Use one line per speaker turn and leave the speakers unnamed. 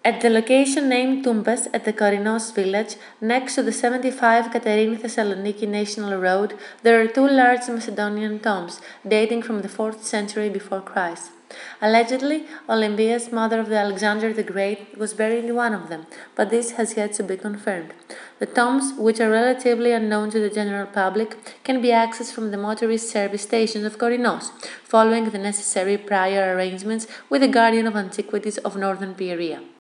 At the location named Tumbes at the Korinos village, next to the 75 Katerini Thessaloniki National Road, there are two large Macedonian tombs dating from the 4th century before Christ. Allegedly, Olympias, mother of Alexander the Great, was buried in one of them, but this has yet to be confirmed. The tombs, which are relatively unknown to the general public, can be accessed from the motorist service station of Korinos, following the necessary prior arrangements with the Guardian of Antiquities of Northern Pieria.